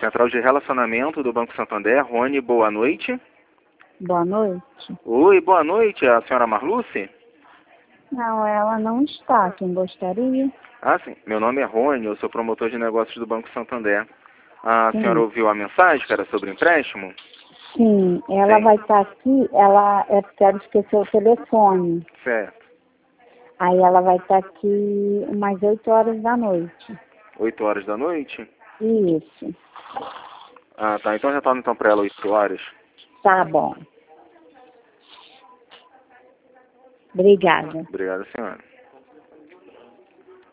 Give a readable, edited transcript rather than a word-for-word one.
Central de Relacionamento do Banco Santander. Rony, boa noite. Boa noite. Oi, boa noite. A senhora Marluce? Não, ela não está. Quem gostaria? Ah, sim. Meu nome é Rony, eu sou promotor de negócios do Banco Santander. A Sim. senhora ouviu a mensagem que era sobre empréstimo? Sim, ela Sim. vai estar aqui, ela é porque ela esqueceu o telefone. Certo. Aí ela vai estar aqui umas 8 horas da noite. 8 horas da noite? Isso. Ah, tá. Então retorno então para ela 8 horas. Tá bom. Obrigada. Obrigado, senhora.